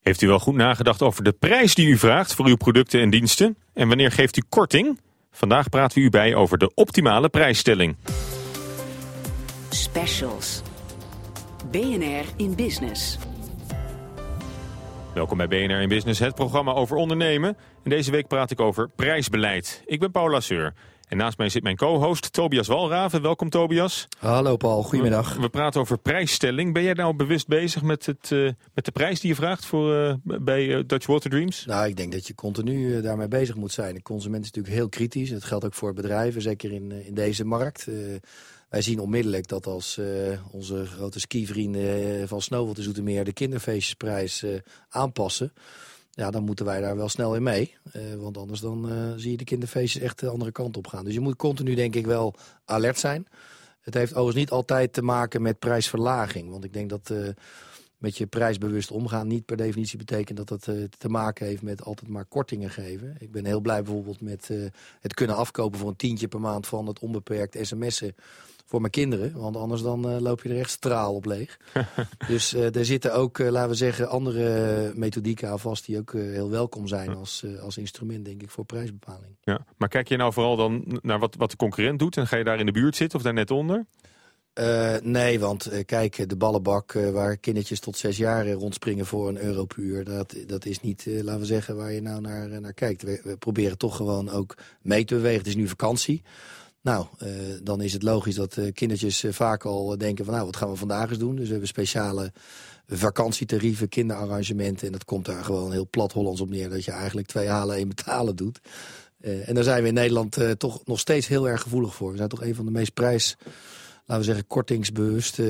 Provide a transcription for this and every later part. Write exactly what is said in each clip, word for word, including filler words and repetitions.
Heeft u wel goed nagedacht over de prijs die u vraagt voor uw producten en diensten? En wanneer geeft u korting? Vandaag praten we u bij over de optimale prijsstelling. Specials. B N R in Business. Welkom bij B N R in Business, het programma over ondernemen. En deze week praat ik over prijsbeleid. Ik ben Paul Lasseur. En naast mij zit mijn co-host Tobias Walraven. Welkom Tobias. Hallo Paul, goedemiddag. We, we praten over prijsstelling. Ben jij nou bewust bezig met, het, uh, met de prijs die je vraagt voor, uh, bij uh, Dutch Water Dreams? Nou, ik denk dat je continu uh, daarmee bezig moet zijn. De consument is natuurlijk heel kritisch. Dat geldt ook voor bedrijven, zeker in, uh, in deze markt. Uh, wij zien onmiddellijk dat als uh, onze grote skivrienden uh, van Snowworld en Zoetermeer de kinderfeestjesprijs uh, aanpassen, ja, dan moeten wij daar wel snel in mee. Uh, want anders dan uh, zie je de kinderfeestjes echt de andere kant op gaan. Dus je moet continu denk ik wel alert zijn. Het heeft overigens niet altijd te maken met prijsverlaging. Want ik denk dat uh, met je prijsbewust omgaan niet per definitie betekent dat het uh, te maken heeft met altijd maar kortingen geven. Ik ben heel blij bijvoorbeeld met uh, het kunnen afkopen voor een tientje per maand van het onbeperkt sms'en voor mijn kinderen. Want anders dan uh, loop je er echt straal op leeg. Dus uh, er zitten ook, uh, laten we zeggen, andere methodieken aan vast die ook uh, heel welkom zijn als, uh, als instrument, denk ik, voor prijsbepaling. Ja, maar kijk je nou vooral dan naar wat, wat de concurrent doet en ga je daar in de buurt zitten of daar net onder? Uh, nee, want uh, kijk, de ballenbak uh, waar kindertjes tot zes jaar uh, rondspringen voor een euro per uur, dat, dat is niet, uh, laten we zeggen, waar je nou naar, uh, naar kijkt. We, we proberen toch gewoon ook mee te bewegen. Het is nu vakantie. Nou, uh, dan is het logisch dat uh, kindertjes uh, vaak al denken van nou, wat gaan we vandaag eens doen? Dus we hebben speciale vakantietarieven, kinderarrangementen. En dat komt daar gewoon heel plat Hollands op neer, dat je eigenlijk twee halen, één betalen doet. Uh, en daar zijn we in Nederland uh, toch nog steeds heel erg gevoelig voor. We zijn toch een van de meest prijs, laten we zeggen, kortingsbewuste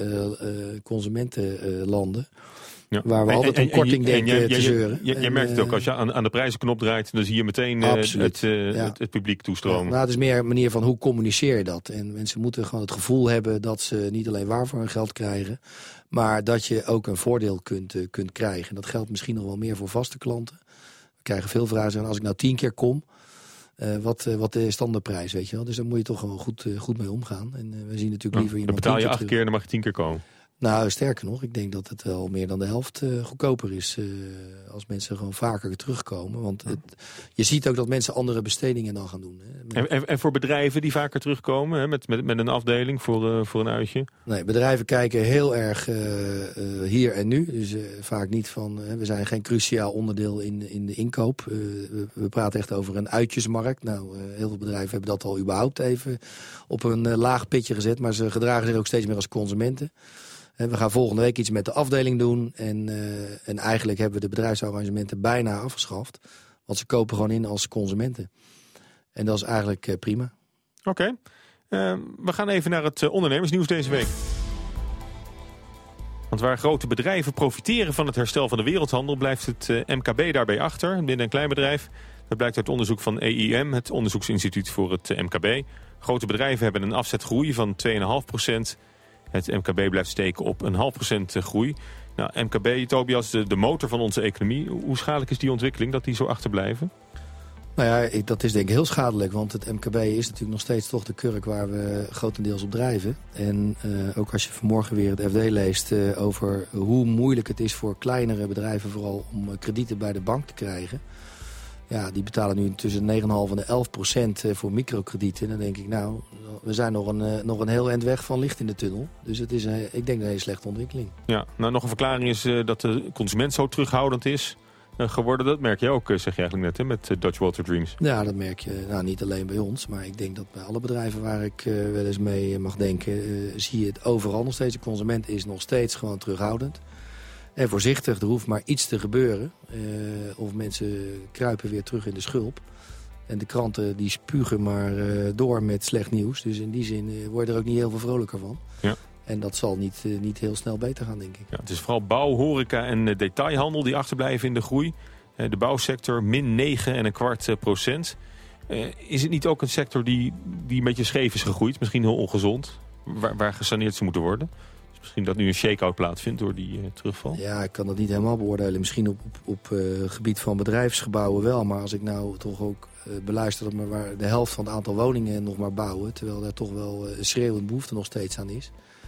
uh, uh, consumentenlanden. Uh, Ja. Waar we en, altijd een korting en, denken en, en, te zeuren. Je, je, je merkt het ook, als je aan, aan de prijzenknop draait, dan zie je meteen uh, het, uh, ja. het, het publiek toestromen. Ja, nou, het is meer een manier van hoe communiceer je dat. En mensen moeten gewoon het gevoel hebben dat ze niet alleen waar voor hun geld krijgen, maar dat je ook een voordeel kunt, uh, kunt krijgen. En dat geldt misschien nog wel meer voor vaste klanten. We krijgen veel vragen, zeggen, als ik nou tien keer kom, Uh, wat, uh, wat de standaardprijs, weet je wel. Dus daar moet je toch gewoon goed, uh, goed mee omgaan. En uh, we zien natuurlijk liever ja, iemand. Dan betaal je acht terug. keer en dan mag je tien keer komen. Nou, sterker nog, ik denk dat het wel meer dan de helft uh, goedkoper is uh, als mensen gewoon vaker terugkomen. Want het, je ziet ook dat mensen andere bestedingen dan gaan doen. Hè. En, en, en voor bedrijven die vaker terugkomen, hè, met, met, met een afdeling voor, uh, voor een uitje? Nee, bedrijven kijken heel erg uh, uh, hier en nu. Dus uh, vaak niet van, uh, we zijn geen cruciaal onderdeel in, in de inkoop. Uh, we, we praten echt over een uitjesmarkt. Nou, uh, heel veel bedrijven hebben dat al überhaupt even op een uh, laag pitje gezet. Maar ze gedragen zich ook steeds meer als consumenten. We gaan volgende week iets met de afdeling doen. En, uh, en eigenlijk hebben we de bedrijfsarrangementen bijna afgeschaft. Want ze kopen gewoon in als consumenten. En dat is eigenlijk uh, prima. Oké. Okay. Uh, we gaan even naar het uh, ondernemersnieuws deze week. Want waar grote bedrijven profiteren van het herstel van de wereldhandel, blijft het uh, M K B daarbij achter. Binnen een klein bedrijf. Dat blijkt uit onderzoek van E I M, het onderzoeksinstituut voor het uh, M K B. Grote bedrijven hebben een afzetgroei van twee komma vijf procent. Het M K B blijft steken op een half procent groei. Nou, M K B, Tobias, de, de motor van onze economie. Hoe schadelijk is die ontwikkeling, dat die zo achterblijven? Nou ja, ik, dat is denk ik heel schadelijk. Want het M K B is natuurlijk nog steeds toch de kurk waar we grotendeels op drijven. En uh, ook als je vanmorgen weer het F D leest uh, over hoe moeilijk het is voor kleinere bedrijven vooral om uh, kredieten bij de bank te krijgen. Ja, die betalen nu tussen negen komma vijf en de elf procent voor microkredieten. En dan denk ik, nou, we zijn nog een, uh, nog een heel eind weg van licht in de tunnel. Dus het is, een, ik denk, een hele slechte ontwikkeling. Ja, nou, nog een verklaring is uh, dat de consument zo terughoudend is uh, geworden. Dat merk je ook, uh, zeg je eigenlijk net, hè, met uh, Dutch Water Dreams. Ja, dat merk je. Nou, niet alleen bij ons, maar ik denk dat bij alle bedrijven waar ik uh, wel eens mee mag denken, uh, zie je het overal nog steeds. De consument is nog steeds gewoon terughoudend. En voorzichtig, er hoeft maar iets te gebeuren. Uh, of mensen kruipen weer terug in de schulp. En de kranten die spugen maar uh, door met slecht nieuws. Dus in die zin uh, word je er ook niet heel veel vrolijker van. Ja. En dat zal niet, uh, niet heel snel beter gaan, denk ik. Ja, het is vooral bouw, horeca en uh, detailhandel die achterblijven in de groei. Uh, de bouwsector min negen en een kwart uh, procent. Uh, is het niet ook een sector die, die een beetje scheef is gegroeid? Misschien heel ongezond, waar, waar gesaneerd zou moeten worden? Misschien dat nu een shake-out plaatsvindt door die uh, terugval? Ja, ik kan dat niet helemaal beoordelen. Misschien op, op, op uh, gebied van bedrijfsgebouwen wel. Maar als ik nou toch ook uh, beluister dat maar waar de helft van het aantal woningen nog maar bouwen, terwijl daar toch wel uh, een schreeuwende behoefte nog steeds aan is.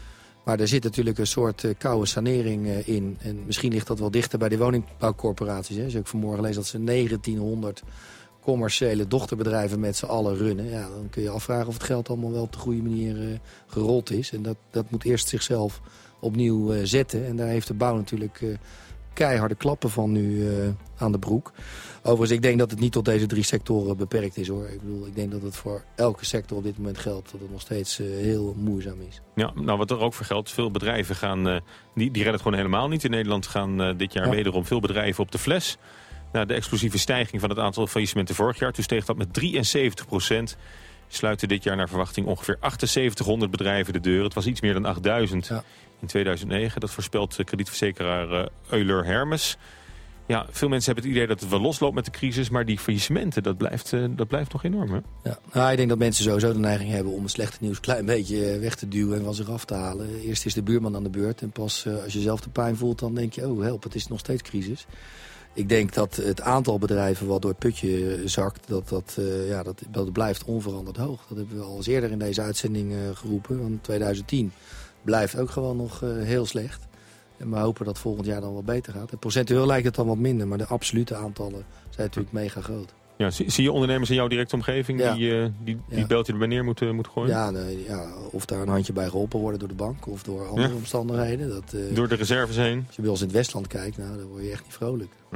Maar er zit natuurlijk een soort uh, koude sanering uh, in. En misschien ligt dat wel dichter bij de woningbouwcorporaties. Hè. Als ik vanmorgen lees dat ze negentienhonderd commerciële dochterbedrijven met z'n allen runnen. Ja, dan kun je afvragen of het geld allemaal wel op de goede manier uh, gerold is. En dat, dat moet eerst zichzelf opnieuw uh, zetten. En daar heeft de bouw natuurlijk uh, keiharde klappen van nu uh, aan de broek. Overigens, ik denk dat het niet tot deze drie sectoren beperkt is, hoor. Ik bedoel, ik denk dat het voor elke sector op dit moment geldt dat het nog steeds uh, heel moeizaam is. Ja, nou wat er ook voor geldt, veel bedrijven gaan, uh, die, die redden het gewoon helemaal niet. In Nederland gaan uh, dit jaar ja. wederom veel bedrijven op de fles. Na de explosieve stijging van het aantal faillissementen vorig jaar, toen steeg dat met drieënzeventig procent. Sluiten dit jaar naar verwachting ongeveer achtenzeventighonderd bedrijven de deur. Het was iets meer dan achtduizend ja. in tweeduizend negen. Dat voorspelt kredietverzekeraar uh, Euler Hermes. Ja, veel mensen hebben het idee dat het wel losloopt met de crisis, maar die faillissementen, dat blijft, uh, dat blijft nog enorm, hè? Ja, nou, ik denk dat mensen sowieso de neiging hebben om het slechte nieuws een klein beetje weg te duwen en van zich af te halen. Eerst is de buurman aan de beurt en pas uh, als je zelf de pijn voelt, dan denk je, oh help, het is nog steeds crisis. Ik denk dat het aantal bedrijven wat door het putje zakt, dat, dat, uh, ja, dat, dat blijft onveranderd hoog. Dat hebben we al eens eerder in deze uitzending uh, geroepen, want twintig tien blijft ook gewoon nog uh, heel slecht. En we hopen dat volgend jaar dan wat beter gaat. En procentueel lijkt het dan wat minder, maar de absolute aantallen zijn natuurlijk mega groot. Ja, zie, zie je ondernemers in jouw directe omgeving ja. die, uh, die, die ja. beltje er bij neer moeten, moeten gooien? Ja, nee, ja, of daar een handje bij geholpen worden door de bank of door andere ja. omstandigheden. Dat, uh, door de reserves heen? Als je bij ons in het Westland kijkt, nou, dan word je echt niet vrolijk. Ja.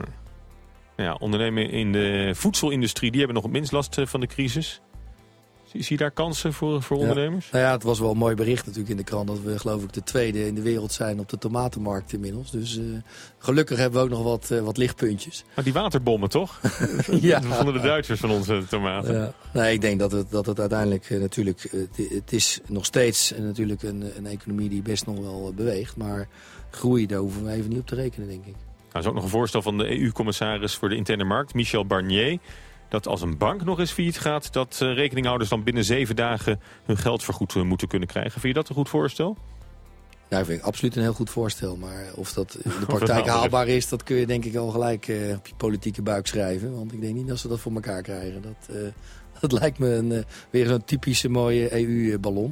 Ja, ondernemers in de voedselindustrie, die hebben nog het minst last van de crisis. Zie, zie je daar kansen voor, voor ondernemers? Ja. Nou ja, het was wel een mooi bericht natuurlijk in de krant dat we geloof ik de tweede in de wereld zijn op de tomatenmarkt inmiddels. Dus uh, gelukkig hebben we ook nog wat, uh, wat lichtpuntjes. Maar die waterbommen toch? Ja. Dat vonden de Duitsers van onze tomaten. Ja. Nee, ik denk dat het, dat het uiteindelijk uh, natuurlijk, uh, het, het is nog steeds uh, natuurlijk een, een economie die best nog wel uh, beweegt. Maar groei, daar hoeven we even niet op te rekenen, denk ik. Er is ook nog een voorstel van de E U-commissaris voor de interne markt, Michel Barnier, dat als een bank nog eens failliet gaat, dat uh, rekeninghouders dan binnen zeven dagen hun geld vergoed uh, moeten kunnen krijgen. Vind je dat een goed voorstel? Ja, ik vind het absoluut een heel goed voorstel. Maar of dat in de praktijk haalbaar is, dat kun je denk ik al gelijk uh, op je politieke buik schrijven. Want ik denk niet dat ze dat voor elkaar krijgen. Dat, uh, dat lijkt me een, uh, weer zo'n typische mooie E U-ballon.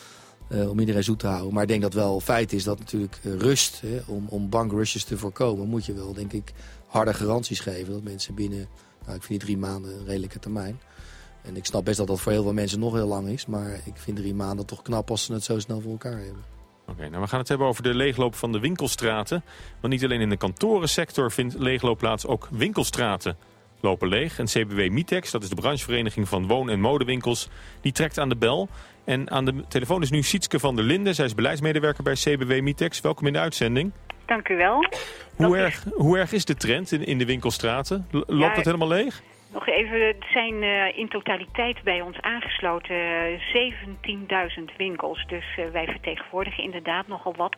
Uh, om iedereen zoet te houden. Maar ik denk dat wel feit is dat natuurlijk uh, rust, hè, om, om bankrushes te voorkomen, moet je wel denk ik harde garanties geven. Dat mensen binnen, nou ik vind die drie maanden een redelijke termijn. En ik snap best dat dat voor heel veel mensen nog heel lang is. Maar ik vind drie maanden toch knap als ze het zo snel voor elkaar hebben. Oké, okay, nou we gaan het hebben over de leegloop van de winkelstraten. Want niet alleen in de kantorensector vindt leegloop plaats, ook winkelstraten lopen leeg. En C B W Mitex, dat is de branchevereniging van woon- en modewinkels, die trekt aan de bel. En aan de telefoon is nu Sietske van der Linden. Zij is beleidsmedewerker bij C B W Mitex. Welkom in de uitzending. Dank u wel. Hoe erg, is... hoe erg is de trend in, in de winkelstraten? L- loopt ja, het helemaal leeg? Nog even, er zijn uh, in totaliteit bij ons aangesloten uh, zeventienduizend winkels. Dus uh, wij vertegenwoordigen inderdaad nogal wat.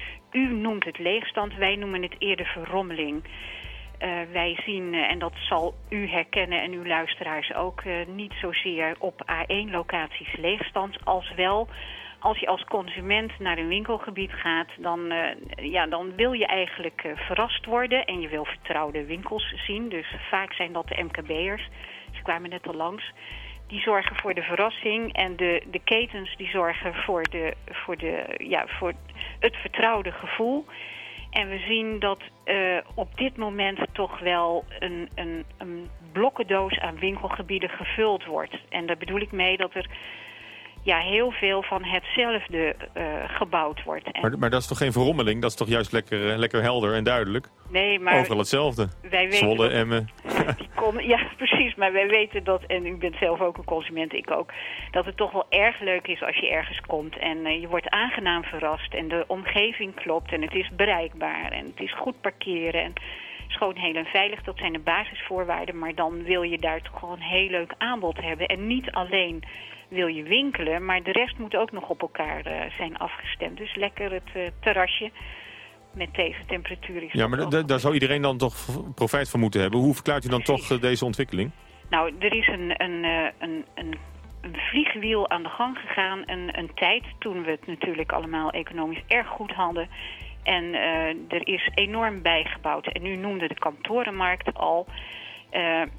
U noemt het leegstand, wij noemen het eerder verrommeling. Uh, wij zien, uh, en dat zal u herkennen en uw luisteraars ook, uh, niet zozeer op A één locaties leegstand, als wel als je als consument naar een winkelgebied gaat, dan, uh, ja, dan wil je eigenlijk uh, verrast worden en je wil vertrouwde winkels zien. Dus vaak zijn dat de M K B'ers, ze kwamen net al langs. Die zorgen voor de verrassing en de, de ketens die zorgen voor, de, voor, de, ja, voor het vertrouwde gevoel. En we zien dat uh, op dit moment toch wel een, een, een blokkendoos aan winkelgebieden gevuld wordt. En daar bedoel ik mee dat er ja, heel veel van hetzelfde uh, gebouwd wordt. En maar, maar dat is toch geen verrommeling? Dat is toch juist lekker, uh, lekker helder en duidelijk? Nee, maar overal hetzelfde. Wij Zwolle, dat, Emmen. Die kom, ja, precies. Maar wij weten dat, en u bent zelf ook een consument, ik ook, dat het toch wel erg leuk is als je ergens komt. En uh, je wordt aangenaam verrast en de omgeving klopt en het is bereikbaar en het is goed parkeren. En schoon, heel en veilig, dat zijn de basisvoorwaarden. Maar dan wil je daar toch gewoon een heel leuk aanbod hebben. En niet alleen wil je winkelen, maar de rest moet ook nog op elkaar uh, zijn afgestemd. Dus lekker het uh, terrasje met deze temperatuur is. Ja, maar d- daar zou iedereen dan toch profijt van moeten hebben. Hoe verklaart u dan Precies. toch uh, deze ontwikkeling? Nou, er is een, een, uh, een, een, een vliegwiel aan de gang gegaan. Een, een tijd toen we het natuurlijk allemaal economisch erg goed hadden. En uh, er is enorm bijgebouwd. En u noemde de kantorenmarkt al. Uh,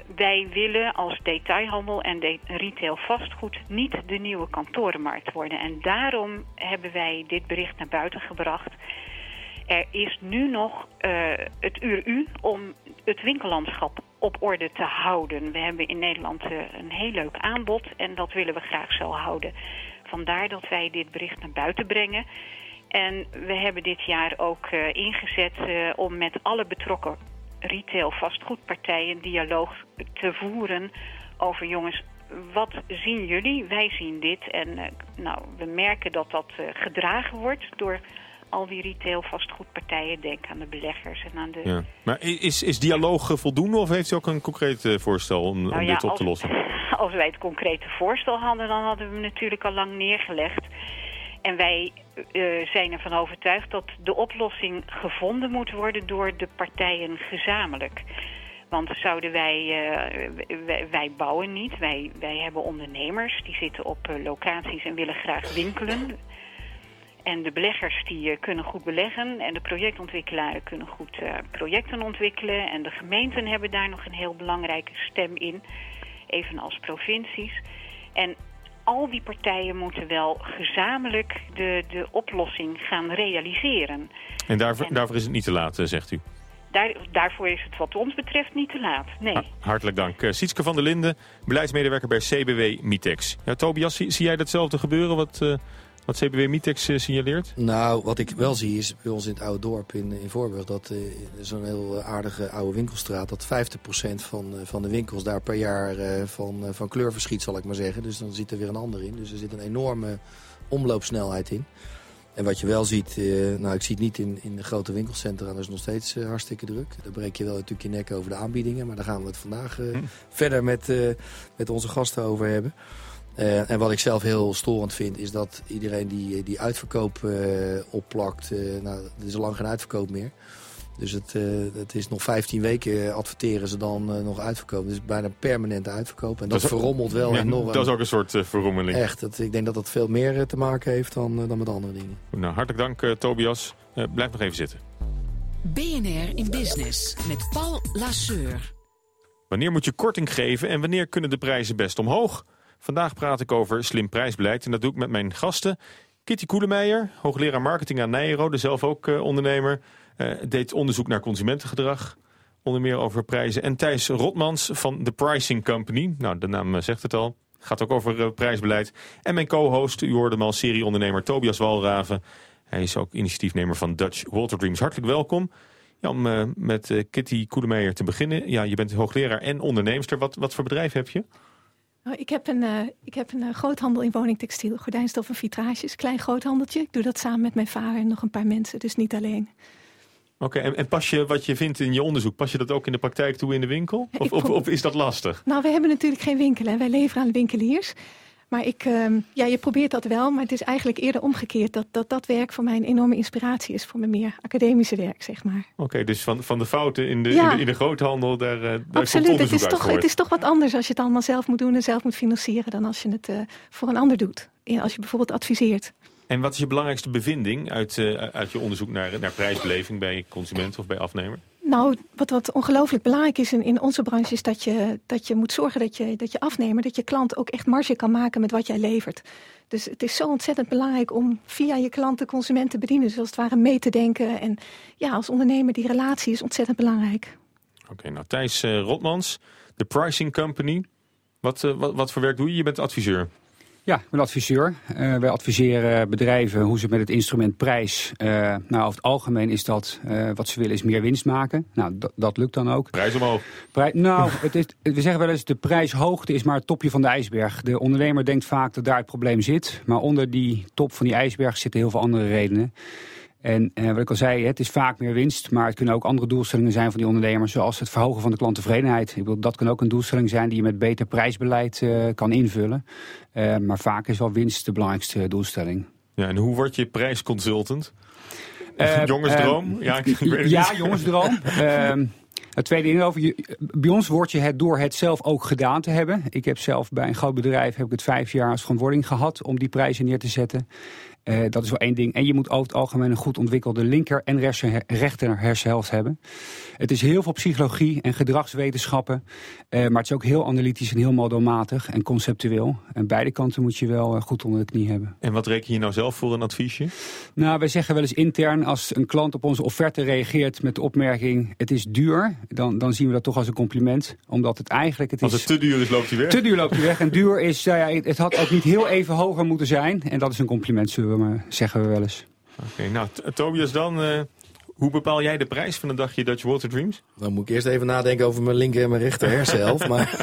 wij willen als detailhandel en de retail vastgoed niet de nieuwe kantorenmarkt worden. En daarom hebben wij dit bericht naar buiten gebracht. Er is nu nog uh, het uur U om het winkellandschap op orde te houden. We hebben in Nederland uh, een heel leuk aanbod en dat willen we graag zo houden. Vandaar dat wij dit bericht naar buiten brengen. En we hebben dit jaar ook uh, ingezet uh, om met alle betrokken retail vastgoedpartijen dialoog te voeren over jongens, wat zien jullie? Wij zien dit. En uh, nou, we merken dat dat uh, gedragen wordt door al die retail vastgoedpartijen. Denk aan de beleggers en aan de... Ja. Maar is, is dialoog voldoende of heeft u ook een concreet uh, voorstel om, nou om ja, dit op als, te lossen? Als wij het concrete voorstel hadden, dan hadden we hem natuurlijk al lang neergelegd. En wij uh, zijn ervan overtuigd dat de oplossing gevonden moet worden door de partijen gezamenlijk. Want zouden wij, uh, wij, wij bouwen niet, wij, wij hebben ondernemers die zitten op uh, locaties en willen graag winkelen. En de beleggers die uh, kunnen goed beleggen en de projectontwikkelaren kunnen goed uh, projecten ontwikkelen. En de gemeenten hebben daar nog een heel belangrijke stem in, evenals provincies. En al die partijen moeten wel gezamenlijk de, de oplossing gaan realiseren. En daarvoor, en daarvoor is het niet te laat, zegt u? Daar, daarvoor is het wat ons betreft niet te laat, nee. Ha, hartelijk dank. Uh, Sietske van der Linden, beleidsmedewerker bij C B W Mitex. Ja, Tobias, zie, zie jij datzelfde gebeuren wat, uh, wat C B W Mitex uh, signaleert? Nou, wat ik wel zie is bij ons in het oude dorp in, in Voorburg, dat uh, zo'n heel aardige oude winkelstraat, dat vijftig procent van, uh, van de winkels daar per jaar uh, van, uh, van kleur verschiet, zal ik maar zeggen. Dus dan zit er weer een ander in. Dus er zit een enorme omloopsnelheid in. En wat je wel ziet, uh, nou ik zie het niet in, in de grote winkelcentra, dat is nog steeds uh, hartstikke druk. Daar breek je wel natuurlijk je nek over de aanbiedingen, maar daar gaan we het vandaag uh, hm. verder met, uh, met onze gasten over hebben. Uh, en wat ik zelf heel storend vind, is dat iedereen die, die uitverkoop uh, opplakt, uh, nou, er is al lang geen uitverkoop meer. Dus het, uh, het is nog vijftien weken adverteren ze dan uh, nog uitverkoop. Dus bijna permanente uitverkoop. En dat, dat verrommelt wel ja, enorm. Dat is ook een soort uh, verrommeling. Echt, dat, ik denk dat dat veel meer uh, te maken heeft dan, uh, dan met andere dingen. Nou, hartelijk dank uh, Tobias. Uh, blijf nog even zitten. B N R in Business met Paul Lasseur. Wanneer moet je korting geven en wanneer kunnen de prijzen best omhoog? Vandaag praat ik over slim prijsbeleid en dat doe ik met mijn gasten. Kitty Koelemeijer, hoogleraar marketing aan Nijrode, zelf ook uh, ondernemer. Uh, deed onderzoek naar consumentengedrag, onder meer over prijzen. En Thijs Rotmans van The Pricing Company. Nou, de naam uh, zegt het al. Gaat ook over uh, prijsbeleid. En mijn co-host, u hoorde hem al, serieondernemer Tobias Walraven. Hij is ook initiatiefnemer van Dutch Walter Dreams. Hartelijk welkom. Ja, om uh, met uh, Kitty Koelemeijer te beginnen. Ja, je bent hoogleraar en onderneemster. Wat, wat voor bedrijf heb je? Nou, ik heb een, uh, ik heb een uh, groothandel in woningtextiel, gordijnstof en vitrages. Klein groothandeltje. Ik doe dat samen met mijn vader en nog een paar mensen, dus niet alleen. Oké, okay, en, en pas je wat je vindt in je onderzoek, pas je dat ook in de praktijk toe in de winkel? Of, of, of is dat lastig? Nou, we hebben natuurlijk geen winkel, hè. Wij leveren aan winkeliers. Maar ik, uh, ja, je probeert dat wel, maar het is eigenlijk eerder omgekeerd. Dat dat, dat werk voor mij een enorme inspiratie is voor mijn meer academische werk, zeg maar. Oké, okay, dus van, van de fouten in de, ja. in de, in de groothandel, daar, daar absoluut, komt het is, toch, het is toch wat anders als je het allemaal zelf moet doen en zelf moet financieren dan als je het uh, voor een ander doet. Als je bijvoorbeeld adviseert. En wat is je belangrijkste bevinding uit, uh, uit je onderzoek naar, naar prijsbeleving bij consument of bij afnemer? Nou, wat, wat ongelooflijk belangrijk is in, in onze branche is dat je, dat je moet zorgen dat je, dat je afnemer, dat je klant ook echt marge kan maken met wat jij levert. Dus het is zo ontzettend belangrijk om via je klant de consument te bedienen. Dus als het ware mee te denken. En ja, als ondernemer die relatie is ontzettend belangrijk. Oké, okay, nou Thijs uh, Rotmans, The Pricing Company. Wat, uh, wat, wat voor werk doe je? Je bent adviseur. Ja, ik ben adviseur. Uh, wij adviseren bedrijven hoe ze met het instrument prijs... Uh, nou, over het algemeen is dat uh, wat ze willen is meer winst maken. Nou, d- dat lukt dan ook. Prijs omhoog. Prij- nou, het is, we zeggen wel eens de prijshoogte is maar het topje van de ijsberg. De ondernemer denkt vaak dat daar het probleem zit. Maar onder die top van die ijsberg zitten heel veel andere redenen. En eh, wat ik al zei, het is vaak meer winst, maar het kunnen ook andere doelstellingen zijn van die ondernemers, zoals het verhogen van de klanttevredenheid. Ik bedoel, dat kan ook een doelstelling zijn die je met beter prijsbeleid uh, kan invullen. Uh, maar vaak is wel winst de belangrijkste doelstelling. Ja, en hoe word je prijsconsultant? Uh, jongensdroom? Uh, ja, ik weet het ja, niet. jongensdroom. uh, Het tweede inhoud, bij ons word je het door het zelf ook gedaan te hebben. Ik heb zelf bij een groot bedrijf heb ik het vijf jaar als verantwoording gehad om die prijzen neer te zetten. Uh, dat is wel één ding. En je moet over het algemeen een goed ontwikkelde linker en rechter hersenhelft hebben. Het is heel veel psychologie en gedragswetenschappen. Uh, maar het is ook heel analytisch en heel modelmatig en conceptueel. En beide kanten moet je wel uh, goed onder de knie hebben. En wat reken je nou zelf voor een adviesje? Nou, wij zeggen wel eens intern, als een klant op onze offerte reageert met de opmerking, het is duur, dan, dan zien we dat toch als een compliment. Omdat het eigenlijk... Het als het is, te duur is, loopt hij weg? Te duur loopt hij weg. En duur is, uh, ja, het had ook niet heel even hoger moeten zijn. En dat is een compliment, zullen we maar zeggen we wel eens. Oké, okay, nou Tobias dan... Uh... Hoe bepaal jij de prijs van een dagje Dutch Water Dreams? Dan moet ik eerst even nadenken over mijn linker en mijn rechter hersenhelft. maar...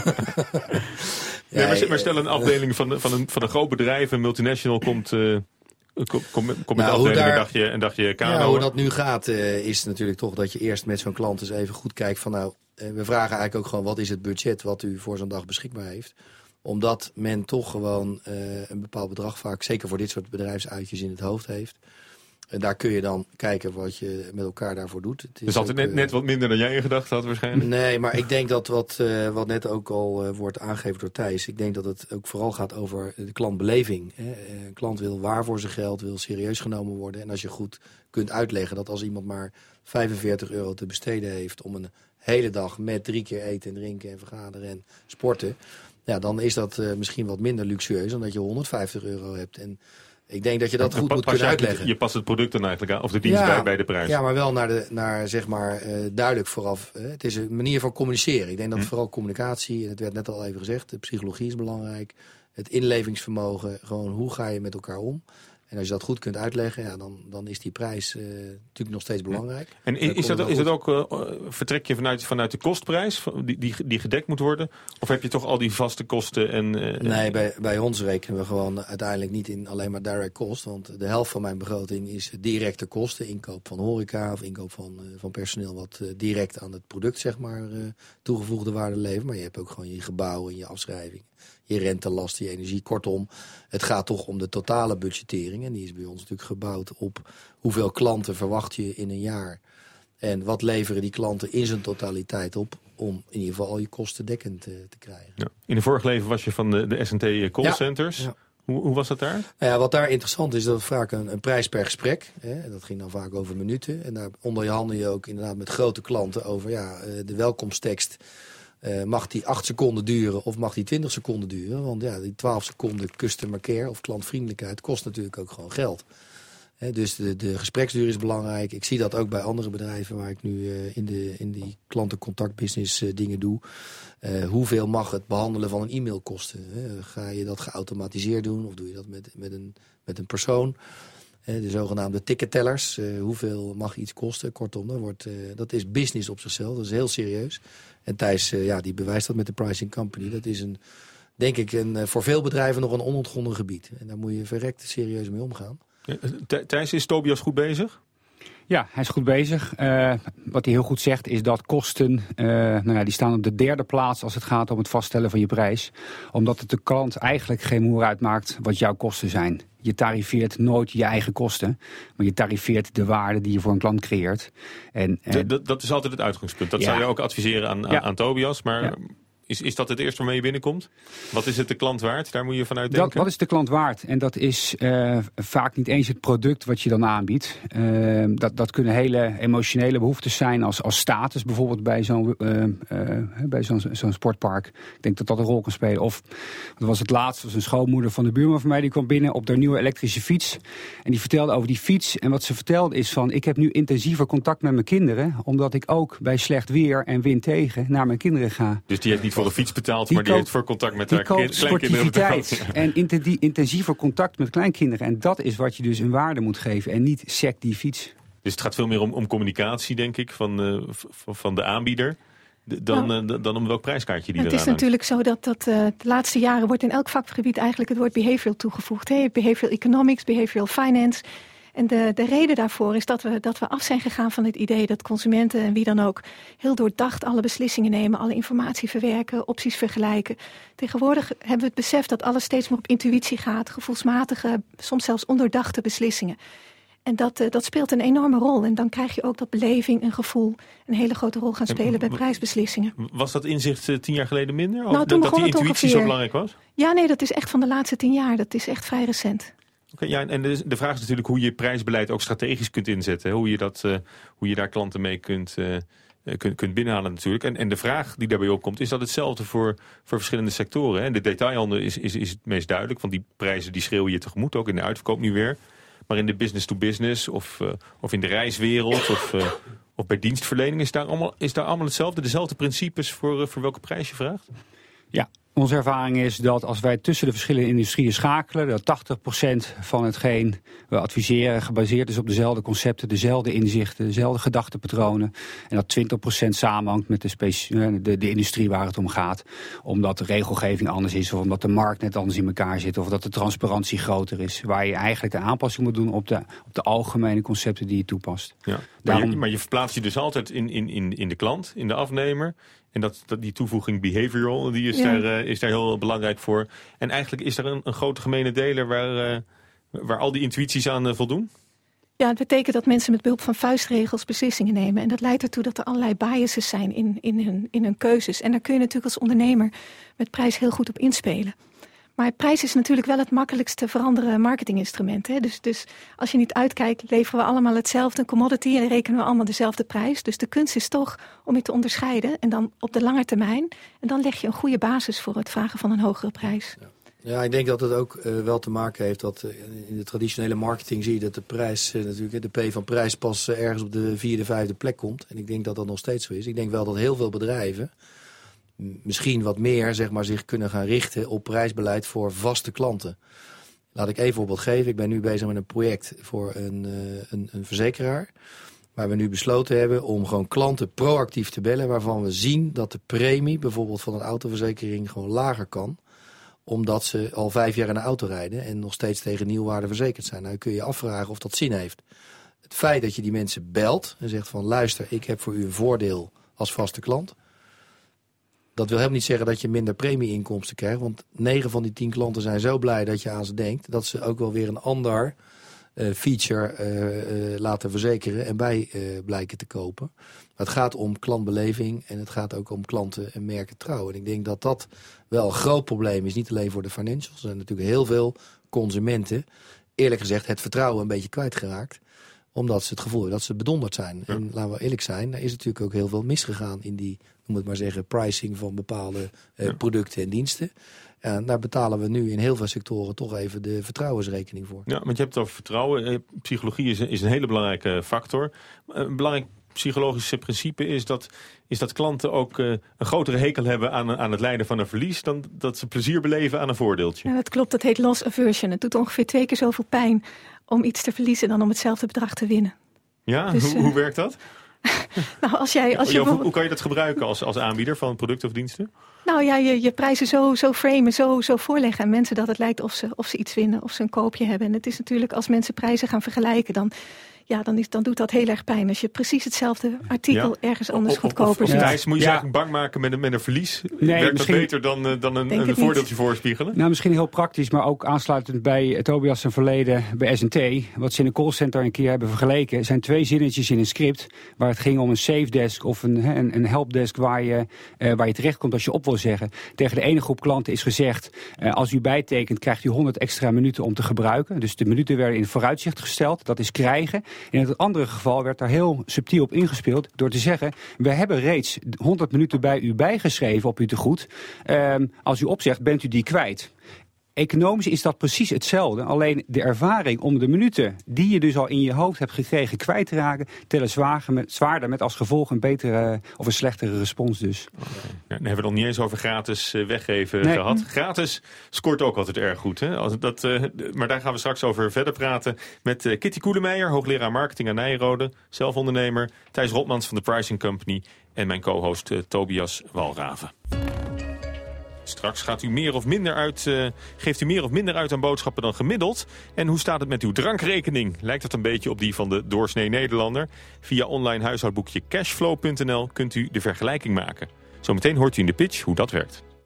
ja, nee, maar stel een afdeling van, van, een, van een groot bedrijf, een multinational komt... Uh, Kom, kom, kom met nou, de afdeling daar, een dagje, een dagje kano. Ja, hoe dat nu gaat uh, is natuurlijk toch dat je eerst met zo'n klant eens even goed kijkt van nou, uh, we vragen eigenlijk ook gewoon wat is het budget wat u voor zo'n dag beschikbaar heeft. Omdat men toch gewoon uh, een bepaald bedrag vaak, zeker voor dit soort bedrijfsuitjes in het hoofd heeft. En daar kun je dan kijken wat je met elkaar daarvoor doet. Het is dus altijd net, net wat minder dan jij in gedachten had waarschijnlijk? Nee, maar ik denk dat wat, uh, wat net ook al uh, wordt aangegeven door Thijs. Ik denk dat het ook vooral gaat over de klantbeleving. Hè. Een klant wil waar voor zijn geld, wil serieus genomen worden. En als je goed kunt uitleggen dat als iemand maar vijfenveertig euro te besteden heeft om een hele dag met drie keer eten en drinken en vergaderen en sporten. Ja, dan is dat uh, misschien wat minder luxueus dan dat je honderdvijftig euro hebt. En ik denk dat je dat goed moet kunnen uitleggen. Je past het product dan eigenlijk aan, of de dienst ja, bij, bij de prijs. Ja, maar wel naar, de, naar zeg maar, uh, duidelijk vooraf. Uh, het is een manier van communiceren. Ik denk dat hm. vooral communicatie, en het werd net al even gezegd, de psychologie is belangrijk. Het inlevingsvermogen, gewoon hoe ga je met elkaar om. En als je dat goed kunt uitleggen, ja, dan, dan is die prijs uh, natuurlijk nog steeds belangrijk. En is, is, dat, is dat ook, uh, vertrek je vanuit, vanuit de kostprijs die, die, die gedekt moet worden? Of heb je toch al die vaste kosten? En, uh, nee, bij, bij ons rekenen we gewoon uiteindelijk niet in alleen maar direct kost. Want de helft van mijn begroting is directe kosten. Inkoop van horeca of inkoop van, uh, van personeel wat uh, direct aan het product zeg maar, uh, toegevoegde waarde levert. Maar je hebt ook gewoon je gebouw en je afschrijving. Je rentelasten, je energie. Kortom, het gaat toch om de totale budgettering. En die is bij ons natuurlijk gebouwd op hoeveel klanten verwacht je in een jaar. En wat leveren die klanten in zijn totaliteit op om in ieder geval al je kosten dekkend te, te krijgen. Ja. In de vorige leven was je van de, de S en T callcenters. Ja, ja. Hoe, hoe was dat daar? Nou ja, wat daar interessant is, dat het vaak een, een prijs per gesprek. Hè, dat ging dan vaak over minuten. En daar onderhandel je ook inderdaad met grote klanten over ja, de welkomsttekst. Uh, mag die acht seconden duren of mag die twintig seconden duren? Want ja, die twaalf seconden customer care of klantvriendelijkheid kost natuurlijk ook gewoon geld. He, dus de, de gespreksduur is belangrijk. Ik zie dat ook bij andere bedrijven waar ik nu uh, in, de, in die klantencontactbusiness uh, dingen doe. Uh, hoeveel mag het behandelen van een e-mail kosten? He, ga je dat geautomatiseerd doen of doe je dat met, met, een, met een persoon? He, de zogenaamde tickettellers. Uh, hoeveel mag iets kosten? Kortom, dat, wordt, uh, dat is business op zichzelf. Dat is heel serieus. En Thijs, uh, ja, die bewijst dat met de Pricing Company. Dat is een, denk ik, een, uh, voor veel bedrijven nog een onontgonnen gebied. En daar moet je verrekt serieus mee omgaan. Thijs, is Tobias goed bezig? Ja, hij is goed bezig. Uh, wat hij heel goed zegt is dat kosten, uh, nou ja, die staan op de derde plaats als het gaat om het vaststellen van je prijs. Omdat het de klant eigenlijk geen moer uitmaakt wat jouw kosten zijn. Je tarifeert nooit je eigen kosten, maar je tarifeert de waarde die je voor een klant creëert. En, uh, de, de, dat is altijd het uitgangspunt. Dat ja. zou je ook adviseren aan, ja. aan Tobias, maar... Ja. Is, is dat het eerste waarmee je binnenkomt? Wat is het de klant waard? Daar moet je vanuit denken. Dat, wat is de klant waard? En dat is uh, vaak niet eens het product wat je dan aanbiedt. Uh, dat, dat kunnen hele emotionele behoeftes zijn als, als status. Bijvoorbeeld bij zo'n uh, uh, bij zo'n, zo'n sportpark. Ik denk dat dat een rol kan spelen. Of, dat was het laatst, was een schoonmoeder van de buurman van mij. Die kwam binnen op haar nieuwe elektrische fiets. En die vertelde over die fiets. En wat ze vertelde is van, ik heb nu intensiever contact met mijn kinderen. Omdat ik ook bij slecht weer en wind tegen naar mijn kinderen ga. Dus die heeft niet voor de fiets betaald, die maar die heeft voor contact met haar kleinkinderen betaald. En intensiever contact met kleinkinderen. En dat is wat je dus een waarde moet geven. En niet sec die fiets. Dus het gaat veel meer om, om communicatie, denk ik, van, uh, van de aanbieder. Dan, nou, uh, dan om welk prijskaartje die het eraan is natuurlijk zo dat, dat uh, de laatste jaren wordt in elk vakgebied eigenlijk het woord behavioral toegevoegd. Hey, behavioral economics, behavioral finance. En de, de reden daarvoor is dat we, dat we af zijn gegaan van het idee dat consumenten en wie dan ook heel doordacht alle beslissingen nemen, alle informatie verwerken, opties vergelijken. Tegenwoordig hebben we het besef dat alles steeds meer op intuïtie gaat, gevoelsmatige, soms zelfs ondoordachte beslissingen. En dat, uh, dat speelt een enorme rol. En dan krijg je ook dat beleving en gevoel een hele grote rol gaan spelen bij prijsbeslissingen. Was dat inzicht uh, tien jaar geleden minder? Nou, toen dat die intuïtie ongeveer... zo belangrijk was? Ja, nee, dat is echt van de laatste tien jaar. Dat is echt vrij recent. Oké, Okay, ja, en de, de vraag is natuurlijk hoe je prijsbeleid ook strategisch kunt inzetten. Hoe je, dat, uh, hoe je daar klanten mee kunt, uh, kunt, kunt binnenhalen natuurlijk. En, en de vraag die daarbij opkomt, is dat hetzelfde voor, voor verschillende sectoren. Hè? De detailhandel is, is, is het meest duidelijk, want die prijzen die schreeuw je tegemoet, ook in de uitverkoop nu weer. Maar in de business-to-business of, uh, of in de reiswereld of, uh, of bij dienstverlening is daar, allemaal, is daar allemaal hetzelfde, dezelfde principes voor, uh, voor welke prijs je vraagt? Ja. Onze ervaring is dat als wij tussen de verschillende industrieën schakelen, dat tachtig procent van hetgeen we adviseren gebaseerd is op dezelfde concepten, dezelfde inzichten, dezelfde gedachtepatronen. En dat twintig procent samenhangt met de, specie- de, de industrie waar het om gaat. Omdat de regelgeving anders is, of omdat de markt net anders in elkaar zit, of dat de transparantie groter is. Waar je eigenlijk een aanpassing moet doen op de, op de algemene concepten die je toepast. Ja, Daarom... maar, je, maar je verplaatst je dus altijd in, in, in, in de klant, in de afnemer. En dat, dat, die toevoeging behavioral, die is, ja. daar, uh, is daar heel belangrijk voor. En eigenlijk is er een, een grote gemene deler waar, uh, waar al die intuïties aan uh, voldoen? Ja, het betekent dat mensen met behulp van vuistregels beslissingen nemen. En dat leidt ertoe dat er allerlei biases zijn in, in, hun, in hun keuzes. En daar kun je natuurlijk als ondernemer met prijs heel goed op inspelen. Maar prijs is natuurlijk wel het makkelijkst te veranderen marketinginstrument. Hè? Dus, dus als je niet uitkijkt, leveren we allemaal hetzelfde commodity en rekenen we allemaal dezelfde prijs. Dus de kunst is toch om je te onderscheiden en dan op de lange termijn. En dan leg je een goede basis voor het vragen van een hogere prijs. Ja. Ja, ik denk dat het ook uh, wel te maken heeft dat uh, in de traditionele marketing zie je dat de prijs, uh, natuurlijk, de P van prijs pas uh, ergens op de vierde, vijfde plek komt. En ik denk dat dat nog steeds zo is. Ik denk wel dat heel veel bedrijven misschien wat meer zeg maar, zich kunnen gaan richten op prijsbeleid voor vaste klanten. Laat ik even een voorbeeld geven. Ik ben nu bezig met een project voor een, uh, een, een verzekeraar. Waar we nu besloten hebben om gewoon klanten proactief te bellen. Waarvan we zien dat de premie bijvoorbeeld van een autoverzekering gewoon lager kan. Omdat ze al vijf jaar in een auto rijden en nog steeds tegen nieuwwaarde verzekerd zijn. Nou kun je je afvragen of dat zin heeft. Het feit dat je die mensen belt en zegt van luister, ik heb voor u een voordeel als vaste klant. Dat wil helemaal niet zeggen dat je minder premieinkomsten krijgt. Want negen van die tien klanten zijn zo blij dat je aan ze denkt. Dat ze ook wel weer een ander uh, feature uh, uh, laten verzekeren en bij uh, blijken te kopen. Maar het gaat om klantbeleving en het gaat ook om klanten en merken trouw. En ik denk dat dat wel een groot probleem is. Niet alleen voor de financials. Er zijn natuurlijk heel veel consumenten, eerlijk gezegd, het vertrouwen een beetje kwijtgeraakt. Omdat ze het gevoel hebben dat ze bedonderd zijn. Ja. En laten we eerlijk zijn, er is natuurlijk ook heel veel misgegaan in die, noem het maar zeggen, pricing van bepaalde uh, ja. producten en diensten. En daar betalen we nu in heel veel sectoren toch even de vertrouwensrekening voor. Ja, want je hebt het over vertrouwen. Psychologie is, is een hele belangrijke factor. Een belangrijk psychologisch principe is dat, is dat klanten ook uh, een grotere hekel hebben aan, aan het lijden van een verlies dan dat ze plezier beleven aan een voordeeltje. Ja, dat klopt, dat heet loss aversion. Het doet ongeveer twee keer zoveel pijn om iets te verliezen dan om hetzelfde bedrag te winnen. Ja, dus, hoe, uh, hoe werkt dat? nou, als jij, als je ja, hoe, hoe kan je dat gebruiken als, als aanbieder van producten of diensten? Nou ja, je, je prijzen zo, zo framen, zo, zo voorleggen aan mensen dat het lijkt of ze, of ze iets winnen, of ze een koopje hebben. En het is natuurlijk, als mensen prijzen gaan vergelijken, dan, ja, dan, is, dan doet dat heel erg pijn. Als je precies hetzelfde artikel ja. ergens anders goedkoper ziet. Of, of, of moet je ja. eigenlijk bang maken met een, met een verlies? Nee, Werkt dat beter dan, uh, dan een, een voordeeltje voorspiegelen? Nou, misschien heel praktisch, maar ook aansluitend bij Tobias zijn verleden bij S en T. Wat ze in een callcenter een keer hebben vergeleken, zijn twee zinnetjes in een script waar het ging om een safe desk of een, een, een helpdesk waar je, uh, waar je terechtkomt als je op wil zeggen. Tegen de ene groep klanten is gezegd, uh, als u bijtekent krijgt u honderd extra minuten om te gebruiken. Dus de minuten werden in vooruitzicht gesteld, dat is krijgen. In het andere geval werd daar heel subtiel op ingespeeld door te zeggen, we hebben reeds honderd minuten bij u bijgeschreven op uw tegoed. Uh, als u opzegt, bent u die kwijt. Economisch is dat precies hetzelfde. Alleen de ervaring om de minuten die je dus al in je hoofd hebt gekregen kwijt te raken, tellen zwaarder met, zwaarder met als gevolg een betere of een slechtere respons dus. Okay. Ja, dan hebben we het nog niet eens over gratis uh, weggeven nee. gehad. Gratis scoort ook altijd erg goed. Hè? Als dat, uh, maar daar gaan we straks over verder praten met uh, Kitty Koelemeijer, hoogleraar marketing aan Nijrode, zelfondernemer, Thijs Rotmans van de Pricing Company en mijn co-host uh, Tobias Walraven. Straks gaat u meer of minder uit, uh, geeft u meer of minder uit aan boodschappen dan gemiddeld. En hoe staat het met uw drankrekening? Lijkt het een beetje op die van de doorsnee Nederlander? Via online huishoudboekje cashflow punt n l kunt u de vergelijking maken. Zometeen hoort u in de pitch hoe dat werkt.